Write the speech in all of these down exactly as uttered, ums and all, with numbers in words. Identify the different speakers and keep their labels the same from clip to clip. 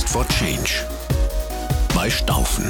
Speaker 1: Impact for Change bei Staufen.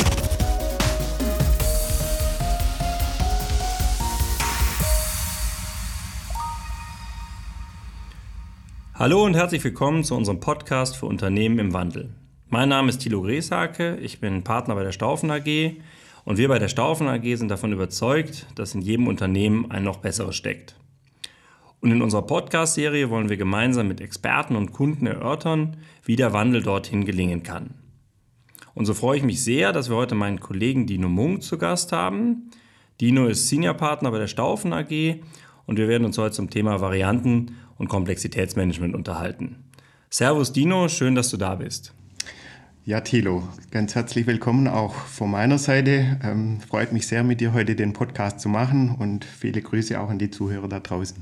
Speaker 2: Hallo und herzlich willkommen zu unserem Podcast für Unternehmen im Wandel. Mein Name ist Thilo Greshake, ich bin Partner bei der Staufen A G und wir bei der Staufen A G sind davon überzeugt, dass in jedem Unternehmen ein noch besseres steckt. Und in unserer Podcast-Serie wollen wir gemeinsam mit Experten und Kunden erörtern, wie der Wandel dorthin gelingen kann. Und so freue ich mich sehr, dass wir heute meinen Kollegen Dino Munk zu Gast haben. Dino ist Senior-Partner bei der Staufen A G und wir werden uns heute zum Thema Varianten und Komplexitätsmanagement unterhalten. Servus Dino, schön, dass du da bist.
Speaker 3: Ja, Thilo, ganz herzlich willkommen auch von meiner Seite. Ähm, freut mich sehr, mit dir heute den Podcast zu machen und viele Grüße auch an die Zuhörer da draußen.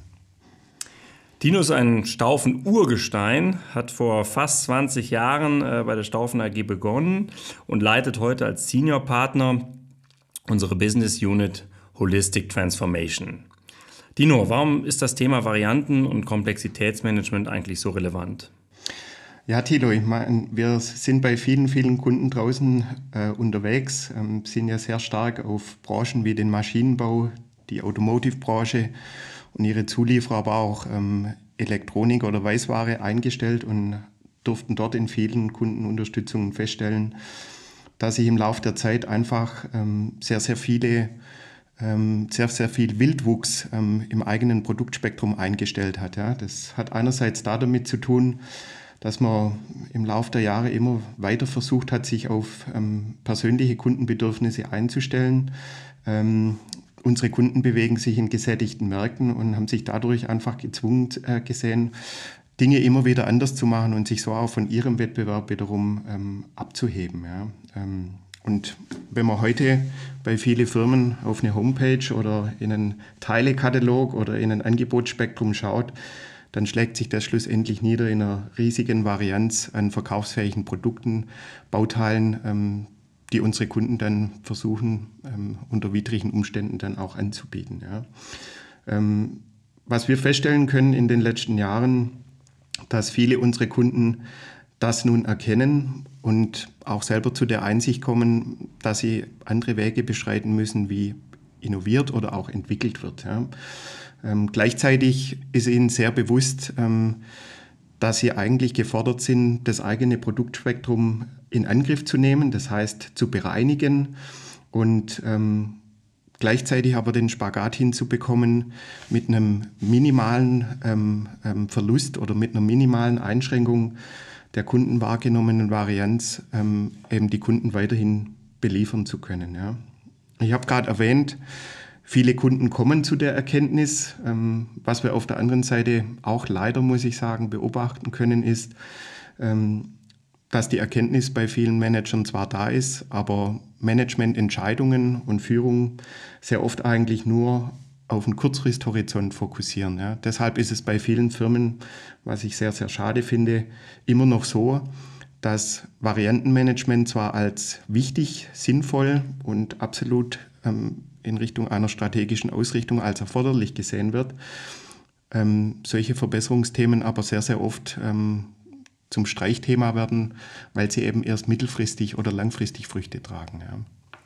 Speaker 2: Dino ist ein Staufen-Urgestein, hat vor fast zwanzig Jahren äh, bei der Staufen A G begonnen und leitet heute als Senior-Partner unsere Business Unit Holistic Transformation. Dino, warum ist das Thema Varianten- und Komplexitätsmanagement eigentlich so relevant?
Speaker 3: Ja, Thilo, ich meine, wir sind bei vielen, vielen Kunden draußen äh, unterwegs, ähm, sind ja sehr stark auf Branchen wie den Maschinenbau, die Automotive-Branche und ihre Zulieferer, aber auch ähm, Elektronik oder Weißware eingestellt und durften dort in vielen Kundenunterstützungen feststellen, dass sich im Laufe der Zeit einfach ähm, sehr, sehr viele ähm, sehr, sehr viel Wildwuchs ähm, im eigenen Produktspektrum eingestellt hat. Ja. Das hat einerseits da damit zu tun, dass man im Laufe der Jahre immer weiter versucht hat, sich auf ähm, persönliche Kundenbedürfnisse einzustellen. Ähm, Unsere Kunden bewegen sich in gesättigten Märkten und haben sich dadurch einfach gezwungen äh, gesehen, Dinge immer wieder anders zu machen und sich so auch von ihrem Wettbewerb wiederum ähm, abzuheben. Ja. Ähm, und wenn man heute bei vielen Firmen auf eine Homepage oder in einen Teilekatalog oder in ein Angebotsspektrum schaut, dann schlägt sich das schlussendlich nieder in einer riesigen Varianz an verkaufsfähigen Produkten, Bauteilen, ähm, die unsere Kunden dann versuchen, ähm, unter widrigen Umständen dann auch anzubieten. Ja. Ähm, was wir feststellen können in den letzten Jahren, dass viele unserer Kunden das nun erkennen und auch selber zu der Einsicht kommen, dass sie andere Wege beschreiten müssen, wie innoviert oder auch entwickelt wird. Ja. Ähm, gleichzeitig ist ihnen sehr bewusst, ähm, dass sie eigentlich gefordert sind, das eigene Produktspektrum in Angriff zu nehmen, das heißt zu bereinigen und ähm, gleichzeitig aber den Spagat hinzubekommen, mit einem minimalen ähm, ähm, Verlust oder mit einer minimalen Einschränkung der Kunden wahrgenommenen Varianz ähm, eben die Kunden weiterhin beliefern zu können. Ja. Ich habe gerade erwähnt, viele Kunden kommen zu der Erkenntnis. Ähm, was wir auf der anderen Seite auch leider, muss ich sagen, beobachten können, ist, ähm, dass die Erkenntnis bei vielen Managern zwar da ist, aber Managemententscheidungen und Führung sehr oft eigentlich nur auf einen Kurzfristhorizont fokussieren. Ja. Deshalb ist es bei vielen Firmen, was ich sehr, sehr schade finde, immer noch so, dass Variantenmanagement zwar als wichtig, sinnvoll und absolut ähm, in Richtung einer strategischen Ausrichtung als erforderlich gesehen wird, ähm, solche Verbesserungsthemen aber sehr, sehr oft ähm, zum Streichthema werden, weil sie eben erst mittelfristig oder langfristig Früchte tragen. Ja.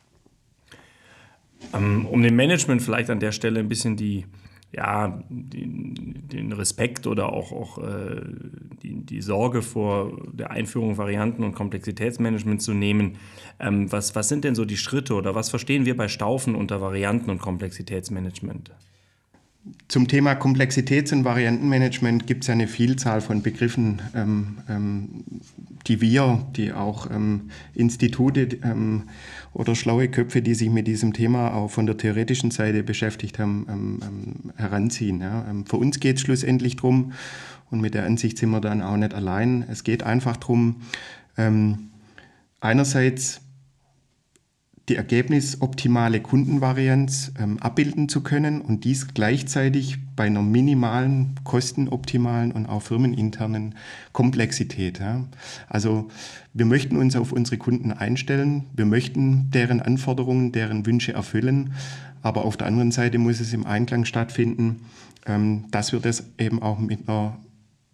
Speaker 2: Um dem Management vielleicht an der Stelle ein bisschen die, ja, den, den Respekt oder auch, auch äh, die, die Sorge vor der Einführung Varianten- und Komplexitätsmanagement zu nehmen. Ähm, was, was sind denn so die Schritte oder was verstehen wir bei Staufen unter Varianten- und Komplexitätsmanagement?
Speaker 3: Zum Thema Komplexitäts- und Variantenmanagement gibt es ja eine Vielzahl von Begriffen, ähm, ähm, die wir, die auch ähm, Institute ähm, oder schlaue Köpfe, die sich mit diesem Thema auch von der theoretischen Seite beschäftigt haben, ähm, ähm, heranziehen. Ja. Ähm, für uns geht es schlussendlich darum, und mit der Ansicht sind wir dann auch nicht allein, es geht einfach darum, ähm, einerseits die ergebnisoptimale Kundenvarianz ähm, abbilden zu können und dies gleichzeitig bei einer minimalen, kostenoptimalen und auch firmeninternen Komplexität. Ja. Also wir möchten uns auf unsere Kunden einstellen, wir möchten deren Anforderungen, deren Wünsche erfüllen, aber auf der anderen Seite muss es im Einklang stattfinden, ähm, dass wir das eben auch mit einer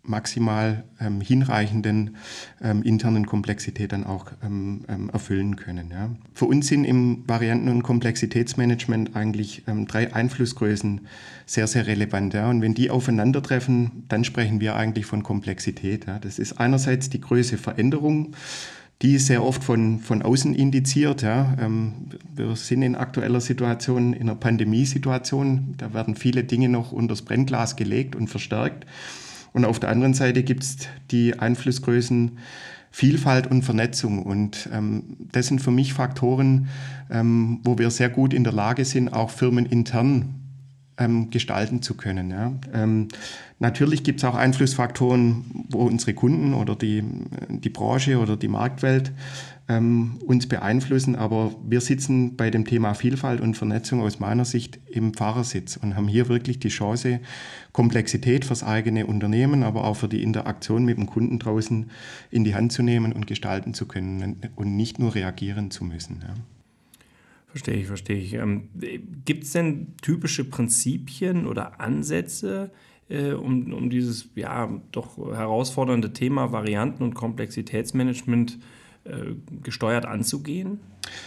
Speaker 3: maximal ähm, hinreichenden ähm, internen Komplexität dann auch ähm, ähm, erfüllen können. Ja. Für uns sind im Varianten- und Komplexitätsmanagement eigentlich ähm, drei Einflussgrößen sehr, sehr relevant. Ja. Und wenn die aufeinandertreffen, dann sprechen wir eigentlich von Komplexität. Ja. Das ist einerseits die Größe Veränderung, die ist sehr oft von, von außen indiziert. Ja. Ähm, wir sind in aktueller Situation, in einer Pandemiesituation, da werden viele Dinge noch unter das Brennglas gelegt und verstärkt. Und auf der anderen Seite gibt es die Einflussgrößen Vielfalt und Vernetzung. Und ähm, das sind für mich Faktoren, ähm, wo wir sehr gut in der Lage sind, auch firmenintern ähm, gestalten zu können. Ja. Ähm, natürlich gibt es auch Einflussfaktoren, wo unsere Kunden oder die, die Branche oder die Marktwelt ähm, uns beeinflussen. Aber wir sitzen bei dem Thema Vielfalt und Vernetzung aus meiner Sicht im Fahrersitz und haben hier wirklich die Chance, Komplexität fürs eigene Unternehmen, aber auch für die Interaktion mit dem Kunden draußen in die Hand zu nehmen und gestalten zu können und nicht nur reagieren zu müssen. Ja.
Speaker 2: Verstehe ich, verstehe ich. Ähm, gibt es denn typische Prinzipien oder Ansätze, äh, um, um dieses ja doch herausfordernde Thema Varianten- und Komplexitätsmanagement äh, gesteuert anzugehen?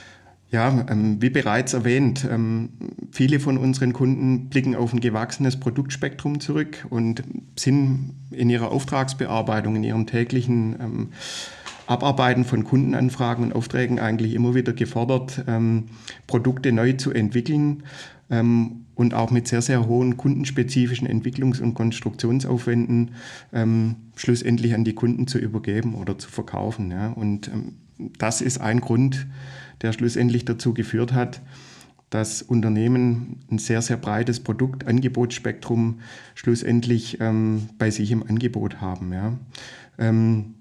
Speaker 3: Ja, ähm, wie bereits erwähnt, ähm, viele von unseren Kunden blicken auf ein gewachsenes Produktspektrum zurück und sind in ihrer Auftragsbearbeitung, in ihrem täglichen ähm, Abarbeiten von Kundenanfragen und Aufträgen eigentlich immer wieder gefordert, ähm, Produkte neu zu entwickeln ähm, und auch mit sehr, sehr hohen kundenspezifischen Entwicklungs- und Konstruktionsaufwänden ähm, schlussendlich an die Kunden zu übergeben oder zu verkaufen. Ja. Und ähm, das ist ein Grund, der schlussendlich dazu geführt hat, dass Unternehmen ein sehr, sehr breites Produktangebotsspektrum schlussendlich ähm, bei sich im Angebot haben. Ja. Ähm,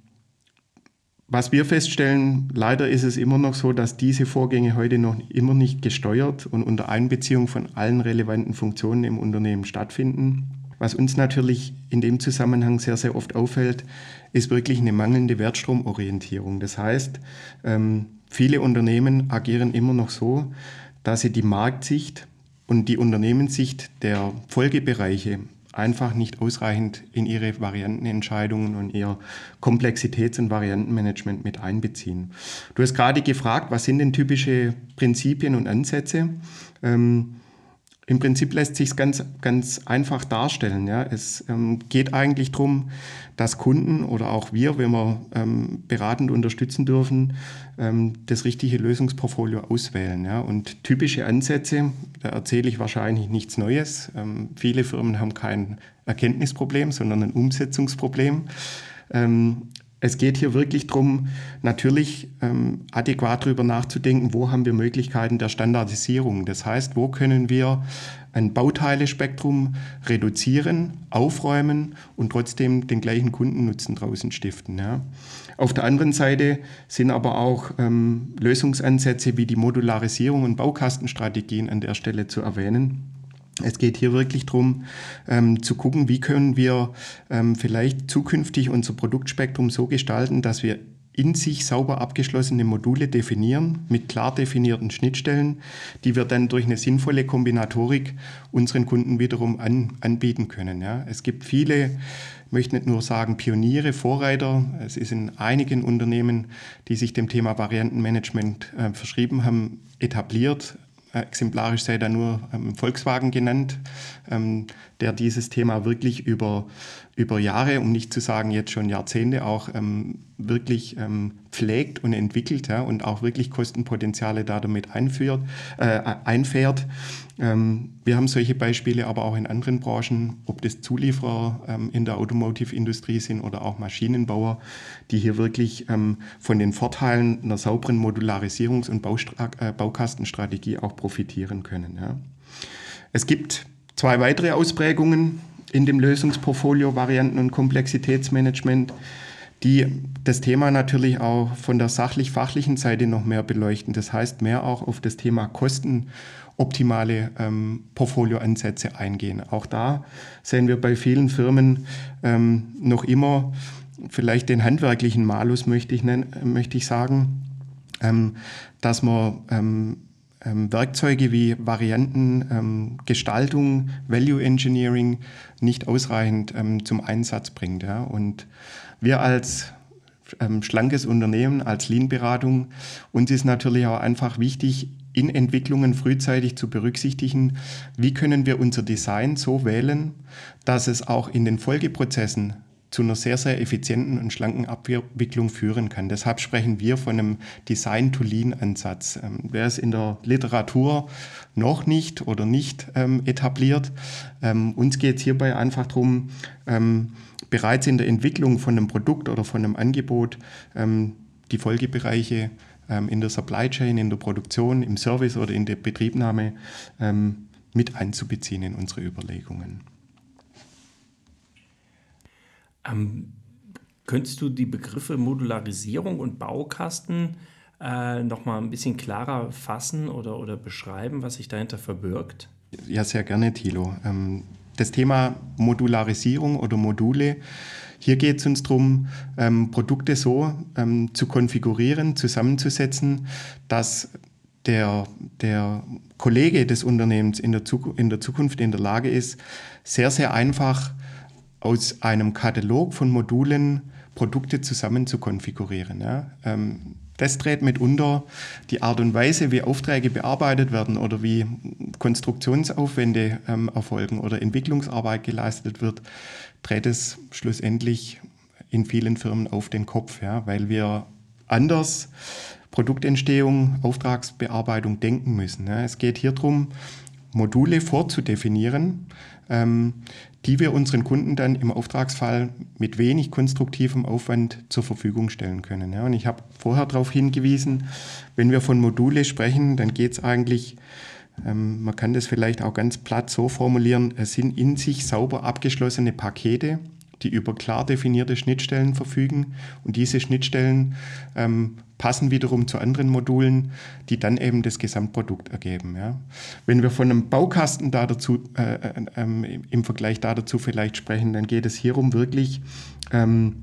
Speaker 3: was wir feststellen, leider ist es immer noch so, dass diese Vorgänge heute noch immer nicht gesteuert und unter Einbeziehung von allen relevanten Funktionen im Unternehmen stattfinden. Was uns natürlich in dem Zusammenhang sehr, sehr oft auffällt, ist wirklich eine mangelnde Wertstromorientierung. Das heißt, ähm, viele Unternehmen agieren immer noch so, dass sie die Marktsicht und die Unternehmenssicht der Folgebereiche einfach nicht ausreichend in ihre Variantenentscheidungen und ihr Komplexitäts- und Variantenmanagement mit einbeziehen. Du hast gerade gefragt, was sind denn typische Prinzipien und Ansätze? Ähm, Im Prinzip lässt sich es ganz, ganz einfach darstellen. Ja. Es ähm, geht eigentlich darum, dass Kunden oder auch wir, wenn wir ähm, beratend unterstützen dürfen, ähm, das richtige Lösungsportfolio auswählen. Ja. Und typische Ansätze, da erzähle ich wahrscheinlich nichts Neues. Ähm, viele Firmen haben kein Erkenntnisproblem, sondern ein Umsetzungsproblem. Ähm, Es geht hier wirklich darum, natürlich ähm, adäquat darüber nachzudenken, wo haben wir Möglichkeiten der Standardisierung. Das heißt, wo können wir ein Bauteile-Spektrum reduzieren, aufräumen und trotzdem den gleichen Kundennutzen draußen stiften. Ja. Auf der anderen Seite sind aber auch ähm, Lösungsansätze wie die Modularisierung und Baukastenstrategien an der Stelle zu erwähnen. Es geht hier wirklich darum, ähm, zu gucken, wie können wir ähm, vielleicht zukünftig unser Produktspektrum so gestalten, dass wir in sich sauber abgeschlossene Module definieren, mit klar definierten Schnittstellen, die wir dann durch eine sinnvolle Kombinatorik unseren Kunden wiederum an, anbieten können. Ja. Es gibt viele, ich möchte nicht nur sagen Pioniere, Vorreiter. Es ist in einigen Unternehmen, die sich dem Thema Variantenmanagement äh, verschrieben haben, etabliert. Exemplarisch sei da nur ähm, Volkswagen genannt, ähm, der dieses Thema wirklich über, über Jahre, um nicht zu sagen jetzt schon Jahrzehnte, auch ähm, wirklich ähm, pflegt und entwickelt, ja, und auch wirklich Kostenpotenziale da damit einführt, äh, einfährt. Ähm, wir haben solche Beispiele aber auch in anderen Branchen, ob das Zulieferer ähm, in der Automotive-Industrie sind oder auch Maschinenbauer, die hier wirklich ähm, von den Vorteilen einer sauberen Modularisierungs- und Baustra- äh, Baukastenstrategie auch profitieren können. Ja. Es gibt zwei weitere Ausprägungen in dem Lösungsportfolio Varianten- und Komplexitätsmanagement, die das Thema natürlich auch von der sachlich-fachlichen Seite noch mehr beleuchten. Das heißt, mehr auch auf das Thema kostenoptimale ähm, Portfolioansätze eingehen. Auch da sehen wir bei vielen Firmen ähm, noch immer vielleicht den handwerklichen Malus, möchte ich, nennen, möchte ich sagen, ähm, dass man ähm, ähm, Werkzeuge wie Variantengestaltung, ähm, Value Engineering nicht ausreichend ähm, zum Einsatz bringt. Ja? Und wir als ähm, schlankes Unternehmen, als Lean-Beratung, uns ist natürlich auch einfach wichtig, in Entwicklungen frühzeitig zu berücksichtigen, wie können wir unser Design so wählen, dass es auch in den Folgeprozessen zu einer sehr, sehr effizienten und schlanken Abwicklung führen kann. Deshalb sprechen wir von einem Design-to-Lean-Ansatz. Ähm, wer es in der Literatur noch nicht oder nicht ähm, etabliert, ähm, uns geht es hierbei einfach darum, ähm, bereits in der Entwicklung von einem Produkt oder von einem Angebot ähm, die Folgebereiche ähm, in der Supply Chain, in der Produktion, im Service oder in der Betriebnahme ähm, mit einzubeziehen in unsere Überlegungen.
Speaker 2: Ähm, könntest du die Begriffe Modularisierung und Baukasten äh, noch mal ein bisschen klarer fassen oder, oder beschreiben, was sich dahinter verbirgt?
Speaker 3: Ja, sehr gerne, Thilo. Ähm, das Thema Modularisierung oder Module, hier geht es uns darum, ähm, Produkte so ähm, zu konfigurieren, zusammenzusetzen, dass der, der Kollege des Unternehmens in der, Zukunft, in der Zukunft in der Lage ist, sehr, sehr einfach aus einem Katalog von Modulen Produkte zusammen zu konfigurieren. Ja. Ähm, das dreht mitunter die Art und Weise, wie Aufträge bearbeitet werden oder wie Konstruktionsaufwände ähm, erfolgen oder Entwicklungsarbeit geleistet wird, dreht es schlussendlich in vielen Firmen auf den Kopf, ja, weil wir anders Produktentstehung, Auftragsbearbeitung denken müssen. Ja. Es geht hier darum, Module vorzudefinieren, ähm, die wir unseren Kunden dann im Auftragsfall mit wenig konstruktivem Aufwand zur Verfügung stellen können. Ja, und ich habe vorher darauf hingewiesen, wenn wir von Module sprechen, dann geht es eigentlich, ähm, man kann das vielleicht auch ganz platt so formulieren, es sind in sich sauber abgeschlossene Pakete, die über klar definierte Schnittstellen verfügen, und diese Schnittstellen ähm, passen wiederum zu anderen Modulen, die dann eben das Gesamtprodukt ergeben. Ja. Wenn wir von einem Baukasten da dazu, äh, äh, im Vergleich da dazu vielleicht sprechen, dann geht es hierum wirklich ähm,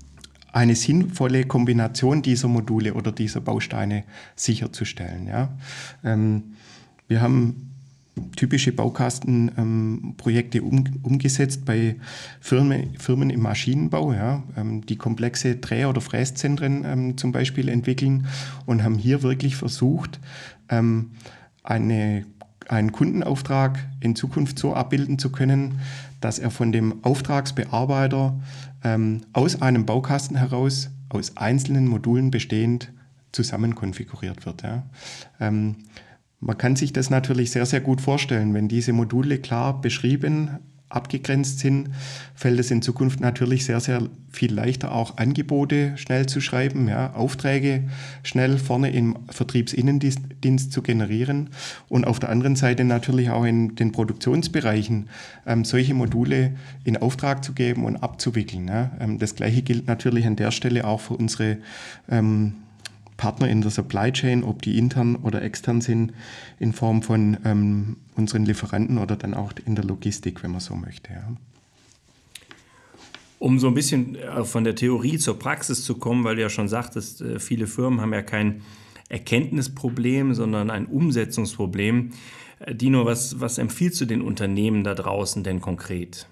Speaker 3: eine sinnvolle Kombination dieser Module oder dieser Bausteine sicherzustellen. Ja. Ähm, wir haben typische Baukastenprojekte ähm, um, umgesetzt bei Firmen, Firmen im Maschinenbau, ja, ähm, die komplexe Dreh- oder Fräszentren ähm, zum Beispiel entwickeln, und haben hier wirklich versucht, ähm, eine, einen Kundenauftrag in Zukunft so abbilden zu können, dass er von dem Auftragsbearbeiter ähm, aus einem Baukasten heraus, aus einzelnen Modulen bestehend, zusammen konfiguriert wird. Ja. Ähm, Man kann sich das natürlich sehr, sehr gut vorstellen. Wenn diese Module klar beschrieben, abgegrenzt sind, fällt es in Zukunft natürlich sehr, sehr viel leichter, auch Angebote schnell zu schreiben, ja, Aufträge schnell vorne im Vertriebsinnendienst zu generieren und auf der anderen Seite natürlich auch in den Produktionsbereichen ähm, solche Module in Auftrag zu geben und abzuwickeln. Ja. Ähm, das Gleiche gilt natürlich an der Stelle auch für unsere ähm, Partner in der Supply Chain, ob die intern oder extern sind, in Form von ähm, unseren Lieferanten oder dann auch in der Logistik, wenn man so möchte. Ja.
Speaker 2: Um so ein bisschen von der Theorie zur Praxis zu kommen, weil du ja schon sagtest, viele Firmen haben ja kein Erkenntnisproblem, sondern ein Umsetzungsproblem. Dino, was, was empfiehlst du den Unternehmen da draußen denn konkret?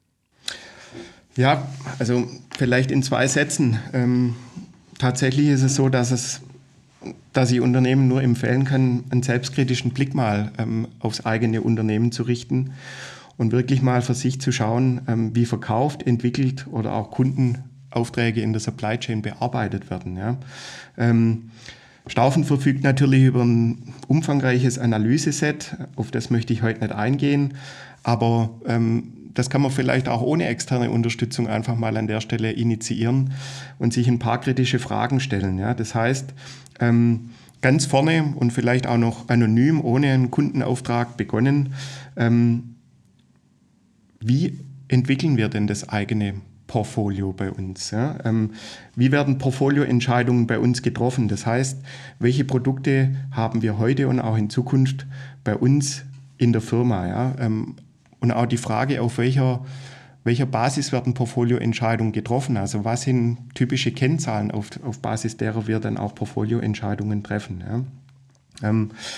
Speaker 3: Ja, also vielleicht in zwei Sätzen. Ähm, Tatsächlich ist es so, dass, es, dass ich Unternehmen nur empfehlen kann, einen selbstkritischen Blick mal ähm, aufs eigene Unternehmen zu richten und wirklich mal für sich zu schauen, ähm, wie verkauft, entwickelt oder auch Kundenaufträge in der Supply Chain bearbeitet werden. Ja. Ähm, Staufen verfügt natürlich über ein umfangreiches Analyseset, auf das möchte ich heute nicht eingehen, aber ähm, das kann man vielleicht auch ohne externe Unterstützung einfach mal an der Stelle initiieren und sich ein paar kritische Fragen stellen. Ja, das heißt, ähm, ganz vorne und vielleicht auch noch anonym, ohne einen Kundenauftrag begonnen, ähm, wie entwickeln wir denn das eigene Portfolio bei uns? Ja? Ähm, wie werden Portfolioentscheidungen bei uns getroffen? Das heißt, welche Produkte haben wir heute und auch in Zukunft bei uns in der Firma? Ja? Ähm, Und auch die Frage, auf welcher, welcher Basis werden Portfolioentscheidungen getroffen? Also was sind typische Kennzahlen, auf, auf Basis derer wir dann auch Portfolioentscheidungen treffen? Ja? Ähm,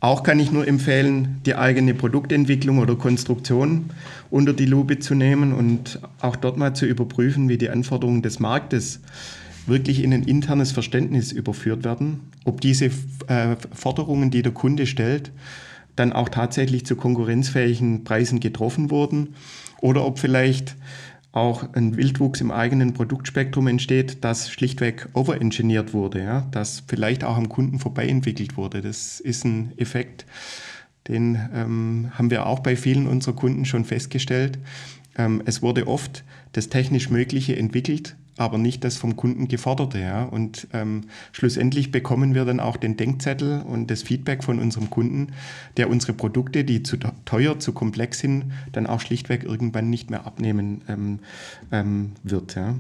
Speaker 3: Auch kann ich nur empfehlen, die eigene Produktentwicklung oder Konstruktion unter die Lupe zu nehmen und auch dort mal zu überprüfen, wie die Anforderungen des Marktes wirklich in ein internes Verständnis überführt werden, ob diese äh, Forderungen, die der Kunde stellt, dann auch tatsächlich zu konkurrenzfähigen Preisen getroffen wurden oder ob vielleicht auch ein Wildwuchs im eigenen Produktspektrum entsteht, das schlichtweg overengineert wurde, ja, das vielleicht auch am Kunden vorbei entwickelt wurde. Das ist ein Effekt, den ähm, haben wir auch bei vielen unserer Kunden schon festgestellt. Ähm, es wurde oft das technisch Mögliche entwickelt, aber nicht das vom Kunden geforderte. Ja. Und ähm, schlussendlich bekommen wir dann auch den Denkzettel und das Feedback von unserem Kunden, der unsere Produkte, die zu teuer, zu komplex sind, dann auch schlichtweg irgendwann nicht mehr abnehmen ähm, ähm, wird. Ja.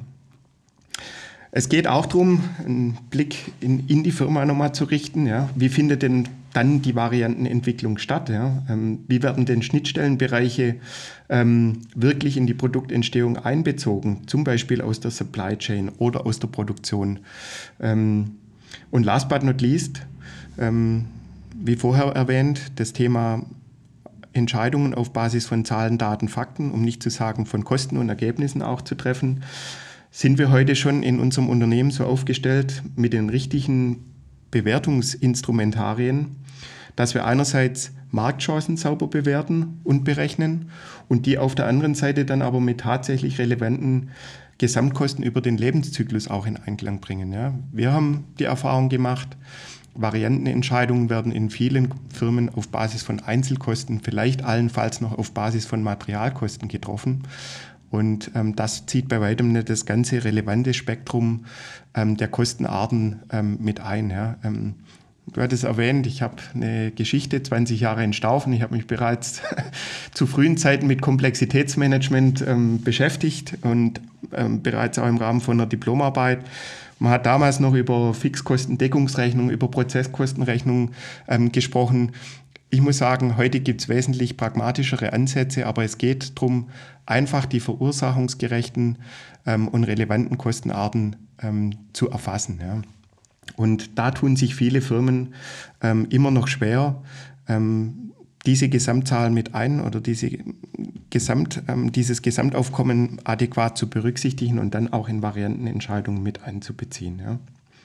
Speaker 3: Es geht auch darum, einen Blick in, in die Firma nochmal zu richten. Ja. Wie findet denn dann die Variantenentwicklung statt? Ja? Ähm, wie werden denn Schnittstellenbereiche ähm, wirklich in die Produktentstehung einbezogen, zum Beispiel aus der Supply Chain oder aus der Produktion? Ähm, und last but not least, ähm, wie vorher erwähnt, das Thema Entscheidungen auf Basis von Zahlen, Daten, Fakten, um nicht zu sagen von Kosten und Ergebnissen auch zu treffen. Sind wir heute schon in unserem Unternehmen so aufgestellt mit den richtigen Bewertungsinstrumentarien, dass wir einerseits Marktchancen sauber bewerten und berechnen und die auf der anderen Seite dann aber mit tatsächlich relevanten Gesamtkosten über den Lebenszyklus auch in Einklang bringen. Ja. Wir haben die Erfahrung gemacht, Variantenentscheidungen werden in vielen Firmen auf Basis von Einzelkosten, vielleicht allenfalls noch auf Basis von Materialkosten getroffen. Und ähm, das zieht bei weitem nicht das ganze relevante Spektrum ähm, der Kostenarten ähm, mit ein. Ja. Ähm, du hattest erwähnt, ich habe eine Geschichte, zwanzig Jahre in Staufen. Ich habe mich bereits zu frühen Zeiten mit Komplexitätsmanagement ähm, beschäftigt und ähm, bereits auch im Rahmen von einer Diplomarbeit. Man hat damals noch über Fixkostendeckungsrechnung, über Prozesskostenrechnung ähm, gesprochen. Ich muss sagen, heute gibt es wesentlich pragmatischere Ansätze, aber es geht darum, einfach die verursachungsgerechten ähm, und relevanten Kostenarten ähm, zu erfassen. Ja. Und da tun sich viele Firmen ähm, immer noch schwer, ähm, diese Gesamtzahlen mit ein oder diese Gesamt, ähm, dieses Gesamtaufkommen adäquat zu berücksichtigen und dann auch in Variantenentscheidungen mit einzubeziehen. Ja.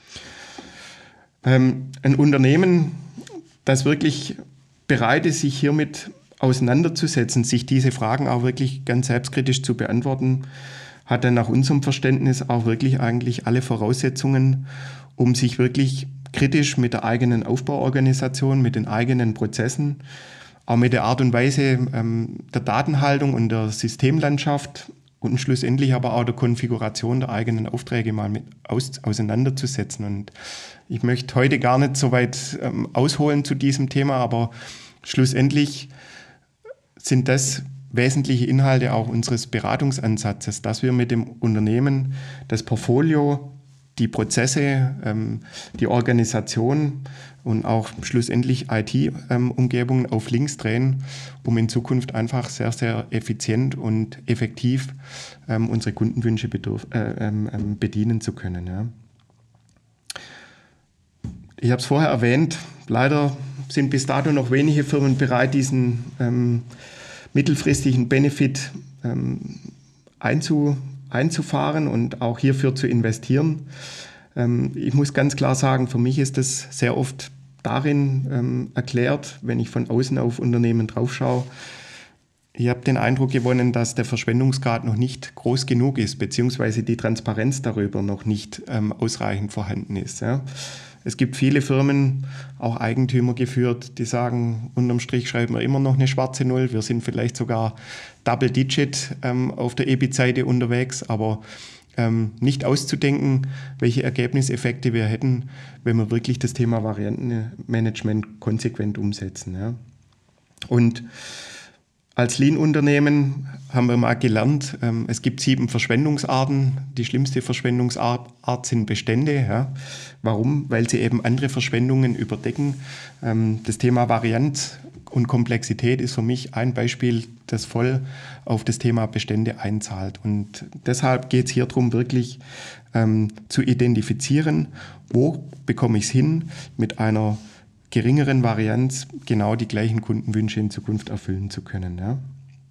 Speaker 3: Ähm, ein Unternehmen, das wirklich bereit ist, sich hiermit auseinanderzusetzen, sich diese Fragen auch wirklich ganz selbstkritisch zu beantworten, hat dann nach unserem Verständnis auch wirklich eigentlich alle Voraussetzungen, um sich wirklich kritisch mit der eigenen Aufbauorganisation, mit den eigenen Prozessen, auch mit der Art und Weise ähm, der Datenhaltung und der Systemlandschaft und schlussendlich aber auch der Konfiguration der eigenen Aufträge mal mit aus, auseinanderzusetzen. Und ich möchte heute gar nicht so weit ähm, ausholen zu diesem Thema, aber schlussendlich sind das wesentliche Inhalte auch unseres Beratungsansatzes, dass wir mit dem Unternehmen das Portfolio, die Prozesse, ähm, die Organisation und auch schlussendlich I T-Umgebungen ähm, auf links drehen, um in Zukunft einfach sehr, sehr effizient und effektiv ähm, unsere Kundenwünsche bedurf, äh, ähm, bedienen zu können. Ja. Ich habe es vorher erwähnt, leider sind bis dato noch wenige Firmen bereit, diesen ähm, mittelfristigen Benefit ähm, einzu, einzufahren und auch hierfür zu investieren. Ähm, ich muss ganz klar sagen, für mich ist das sehr oft darin ähm, erklärt, wenn ich von außen auf Unternehmen draufschaue. Ich habe den Eindruck gewonnen, dass der Verschwendungsgrad noch nicht groß genug ist, beziehungsweise die Transparenz darüber noch nicht ähm, ausreichend vorhanden ist. Ja. Es gibt viele Firmen, auch Eigentümer geführt, die sagen, unterm Strich schreiben wir immer noch eine schwarze Null. Wir sind vielleicht sogar Double-Digit ähm, auf der E B I T-Seite unterwegs, aber ähm, nicht auszudenken, welche Ergebniseffekte wir hätten, wenn wir wirklich das Thema Variantenmanagement konsequent umsetzen. Ja. Und als Lean-Unternehmen haben wir mal gelernt, ähm, es gibt sieben Verschwendungsarten. Die schlimmste Verschwendungsart Art sind Bestände. Ja. Warum? Weil sie eben andere Verschwendungen überdecken. Ähm, das Thema Varianz und Komplexität ist für mich ein Beispiel, das voll auf das Thema Bestände einzahlt. Und deshalb geht es hier darum, wirklich ähm, zu identifizieren, wo bekomme ich es hin, mit einer geringeren Varianz genau die gleichen Kundenwünsche in Zukunft erfüllen zu können. Ja.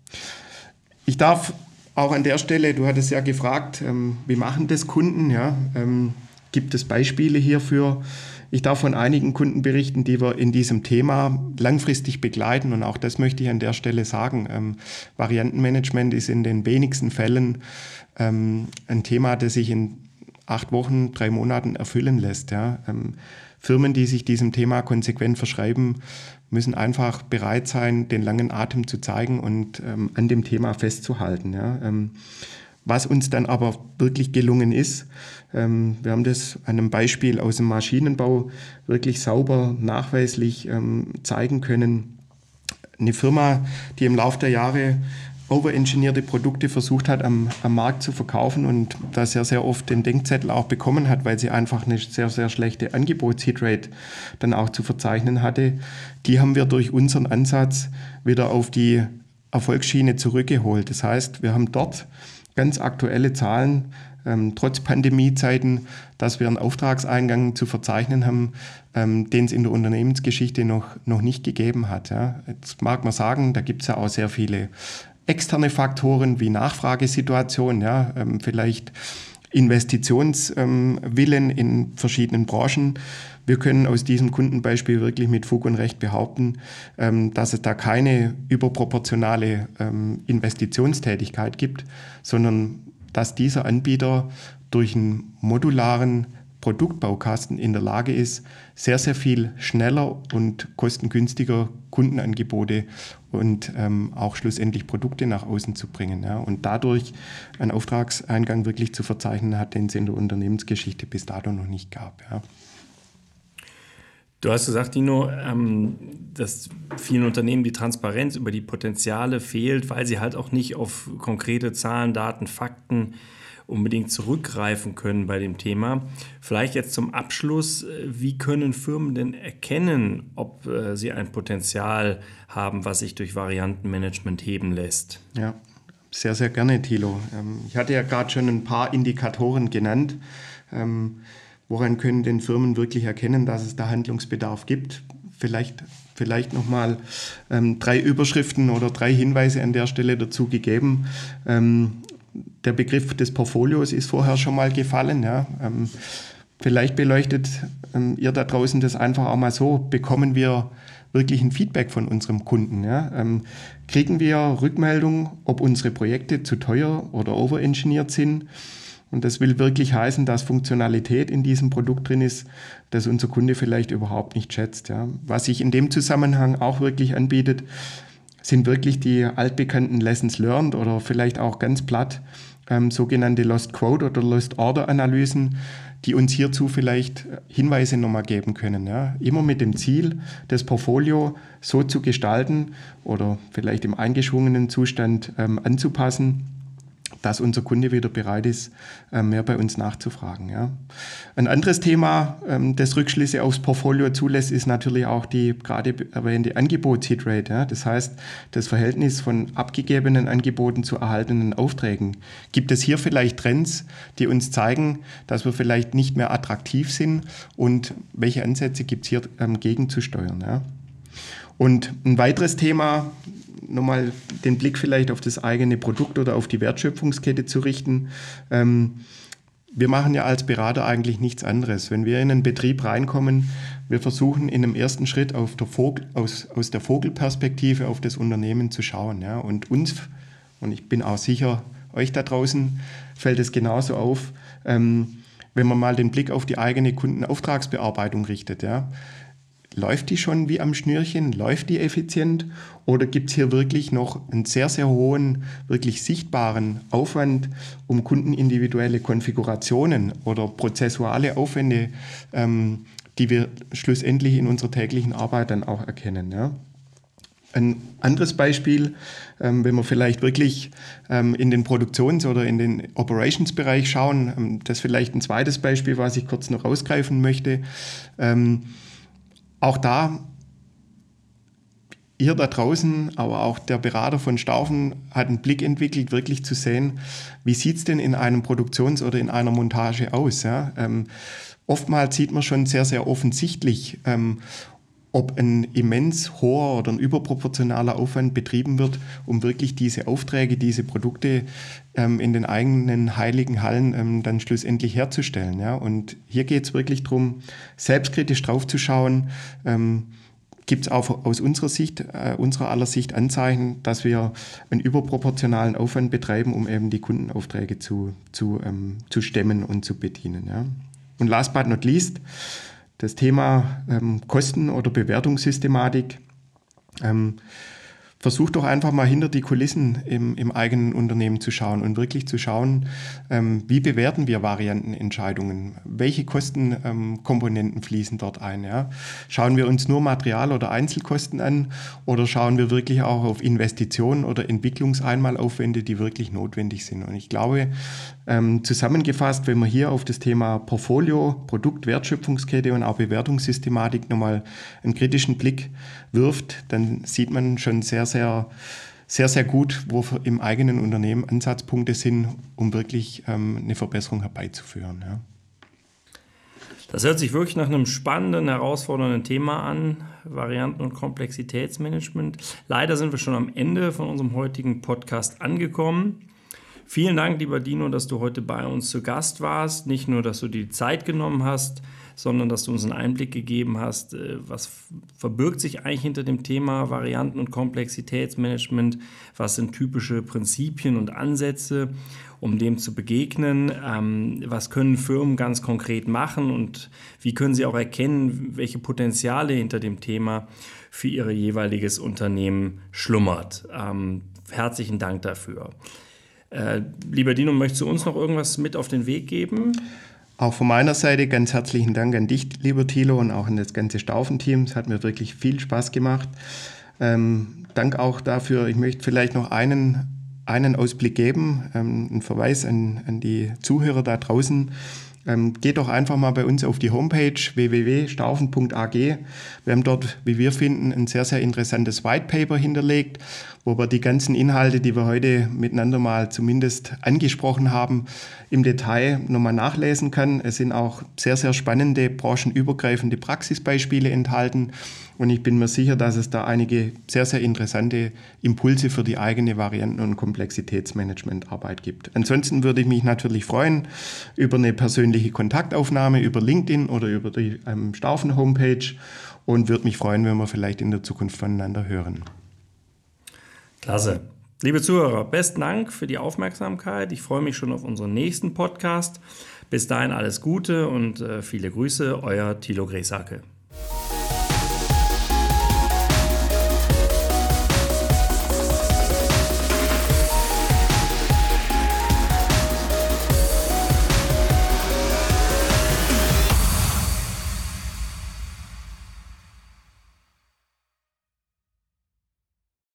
Speaker 3: Ich darf auch an der Stelle, du hattest ja gefragt, ähm, wie machen das Kunden? Ja? Ähm, gibt es Beispiele hierfür? Ich darf von einigen Kunden berichten, die wir in diesem Thema langfristig begleiten. Und auch das möchte ich an der Stelle sagen. Ähm, Variantenmanagement ist in den wenigsten Fällen ähm, ein Thema, das sich in acht Wochen, drei Monaten erfüllen lässt. Ja? Ähm, Firmen, die sich diesem Thema konsequent verschreiben, müssen einfach bereit sein, den langen Atem zu zeigen und ähm, an dem Thema festzuhalten. Ja? Ähm, was uns dann aber wirklich gelungen ist, ähm, wir haben das an einem Beispiel aus dem Maschinenbau wirklich sauber, nachweislich ähm, zeigen können. Eine Firma, die im Laufe der Jahre overengineerte Produkte versucht hat, am, am Markt zu verkaufen und da sehr, sehr oft den Denkzettel auch bekommen hat, weil sie einfach eine sehr, sehr schlechte Angebots-Hitrate dann auch zu verzeichnen hatte, die haben wir durch unseren Ansatz wieder auf die Erfolgsschiene zurückgeholt. Das heißt, wir haben dort ganz aktuelle Zahlen, ähm, trotz Pandemiezeiten, dass wir einen Auftragseingang zu verzeichnen haben, ähm, den es in der Unternehmensgeschichte noch, noch nicht gegeben hat. Ja. Jetzt mag man sagen, da gibt es ja auch sehr viele externe Faktoren wie Nachfragesituation, ja, ähm, vielleicht Investitionswillen ähm, in verschiedenen Branchen. Wir können aus diesem Kundenbeispiel wirklich mit Fug und Recht behaupten, ähm, dass es da keine überproportionale ähm, Investitionstätigkeit gibt, sondern dass dieser Anbieter durch einen modularen Produktbaukasten in der Lage ist, sehr, sehr viel schneller und kostengünstiger Kundenangebote und ähm, auch schlussendlich Produkte nach außen zu bringen. Ja, und dadurch einen Auftragseingang wirklich zu verzeichnen hat, den es in der Unternehmensgeschichte bis dato noch nicht gab. Ja.
Speaker 2: Du hast gesagt, Dino, ähm, dass vielen Unternehmen die Transparenz über die Potenziale fehlt, weil sie halt auch nicht auf konkrete Zahlen, Daten, Fakten unbedingt zurückgreifen können bei dem Thema. Vielleicht jetzt zum Abschluss, wie können Firmen denn erkennen, ob äh, sie ein Potenzial haben, was sich durch Variantenmanagement heben lässt?
Speaker 3: Ja, sehr, sehr gerne, Thilo. Ähm, ich hatte ja gerade schon ein paar Indikatoren genannt. Ähm, woran können denn Firmen wirklich erkennen, dass es da Handlungsbedarf gibt? Vielleicht, vielleicht nochmal ähm, drei Überschriften oder drei Hinweise an der Stelle dazu gegeben. Ähm, Der Begriff des Portfolios ist vorher schon mal gefallen. Ja. Ähm, vielleicht beleuchtet ähm, ihr da draußen das einfach auch mal so. Bekommen wir wirklich ein Feedback von unserem Kunden? Ja? Ähm, kriegen wir Rückmeldung, ob unsere Projekte zu teuer oder overengineert sind? Und das will wirklich heißen, dass Funktionalität in diesem Produkt drin ist, das unser Kunde vielleicht überhaupt nicht schätzt. Ja. Was sich in dem Zusammenhang auch wirklich anbietet, sind wirklich die altbekannten Lessons learned oder vielleicht auch ganz platt ähm, sogenannte Lost Quote oder Lost Order Analysen, die uns hierzu vielleicht Hinweise nochmal geben können. Ja. Immer mit dem Ziel, das Portfolio so zu gestalten oder vielleicht im eingeschwungenen Zustand ähm, anzupassen, dass unser Kunde wieder bereit ist, mehr bei uns nachzufragen. Ja. Ein anderes Thema, das Rückschlüsse aufs Portfolio zulässt, ist natürlich auch die gerade erwähnte Angebots-Hitrate. Ja. Das heißt, das Verhältnis von abgegebenen Angeboten zu erhaltenen Aufträgen. Gibt es hier vielleicht Trends, die uns zeigen, dass wir vielleicht nicht mehr attraktiv sind und welche Ansätze gibt es hier ähm, gegenzusteuern? Ja. Und ein weiteres Thema, nochmal den Blick vielleicht auf das eigene Produkt oder auf die Wertschöpfungskette zu richten. Ähm, wir machen ja als Berater eigentlich nichts anderes. Wenn wir in einen Betrieb reinkommen, wir versuchen in einem ersten Schritt auf der Vogel, aus, aus der Vogelperspektive auf das Unternehmen zu schauen. Ja? Und uns, und ich bin auch sicher, euch da draußen fällt es genauso auf, ähm, wenn man mal den Blick auf die eigene Kundenauftragsbearbeitung richtet. Ja? Läuft die schon wie am Schnürchen? Läuft die effizient? Oder gibt es hier wirklich noch einen sehr, sehr hohen, wirklich sichtbaren Aufwand, um kundenindividuelle Konfigurationen oder prozessuale Aufwände, ähm, die wir schlussendlich in unserer täglichen Arbeit dann auch erkennen? Ja? Ein anderes Beispiel, ähm, wenn wir vielleicht wirklich ähm, in den Produktions- oder in den Operations-Bereich schauen, ähm, das ist vielleicht ein zweites Beispiel, was ich kurz noch rausgreifen möchte. Ähm, Auch da, ihr da draußen, aber auch der Berater von Staufen hat einen Blick entwickelt, wirklich zu sehen, wie sieht es denn in einem Produktions- oder in einer Montage aus. Ja? Ähm, oftmals sieht man schon sehr, sehr offensichtlich, ähm, ob ein immens hoher oder ein überproportionaler Aufwand betrieben wird, um wirklich diese Aufträge, diese Produkte ähm, in den eigenen heiligen Hallen ähm, dann schlussendlich herzustellen. Ja? Und hier geht es wirklich darum, selbstkritisch draufzuschauen. Ähm, Gibt es auch aus unserer Sicht, äh, unserer aller Sicht Anzeichen, dass wir einen überproportionalen Aufwand betreiben, um eben die Kundenaufträge zu, zu, ähm, zu stemmen und zu bedienen. Ja? Und last but not least, das Thema ähm, Kosten- oder Bewertungssystematik. Ähm, Versucht doch einfach mal hinter die Kulissen im, im eigenen Unternehmen zu schauen und wirklich zu schauen, ähm, wie bewerten wir Variantenentscheidungen? Welche Kostenkomponenten ähm, fließen dort ein? Ja? Schauen wir uns nur Material- oder Einzelkosten an oder schauen wir wirklich auch auf Investitionen oder Entwicklungseinmalaufwände, die wirklich notwendig sind? Und ich glaube, ähm, zusammengefasst, wenn man hier auf das Thema Portfolio, Produkt, Wertschöpfungskette und auch Bewertungssystematik nochmal einen kritischen Blick wirft, dann sieht man schon sehr, sehr, sehr, sehr gut, wo im eigenen Unternehmen Ansatzpunkte sind, um wirklich ähm, eine Verbesserung herbeizuführen. Ja.
Speaker 2: Das hört sich wirklich nach einem spannenden, herausfordernden Thema an, Varianten- und Komplexitätsmanagement. Leider sind wir schon am Ende von unserem heutigen Podcast angekommen. Vielen Dank, lieber Dino, dass du heute bei uns zu Gast warst. Nicht nur, dass du dir die Zeit genommen hast, sondern dass du uns einen Einblick gegeben hast, was verbirgt sich eigentlich hinter dem Thema Varianten- und Komplexitätsmanagement, was sind typische Prinzipien und Ansätze, um dem zu begegnen, was können Firmen ganz konkret machen und wie können sie auch erkennen, welche Potenziale hinter dem Thema für ihr jeweiliges Unternehmen schlummert. Herzlichen Dank dafür. Äh, lieber Dino, möchtest du uns noch irgendwas mit auf den Weg geben?
Speaker 3: Auch von meiner Seite ganz herzlichen Dank an dich, lieber Thilo, und auch an das ganze Staufen-Team. Es hat mir wirklich viel Spaß gemacht. Ähm, Dank auch dafür. Ich möchte vielleicht noch einen, einen Ausblick geben, ähm, einen Verweis an, an die Zuhörer da draußen. Ähm, geht doch einfach mal bei uns auf die Homepage w w w punkt staufen punkt a g. Wir haben dort, wie wir finden, ein sehr, sehr interessantes White Paper hinterlegt, wo wir die ganzen Inhalte, die wir heute miteinander mal zumindest angesprochen haben, im Detail nochmal nachlesen kann. Es sind auch sehr, sehr spannende, branchenübergreifende Praxisbeispiele enthalten. Und ich bin mir sicher, dass es da einige sehr, sehr interessante Impulse für die eigene Varianten- und Komplexitätsmanagementarbeit gibt. Ansonsten würde ich mich natürlich freuen über eine persönliche Kontaktaufnahme über LinkedIn oder über die ähm, Staufen-Homepage und würde mich freuen, wenn wir vielleicht in der Zukunft voneinander hören.
Speaker 2: Klasse. Liebe Zuhörer, besten Dank für die Aufmerksamkeit. Ich freue mich schon auf unseren nächsten Podcast. Bis dahin alles Gute und äh, viele Grüße, euer Thilo Gresake.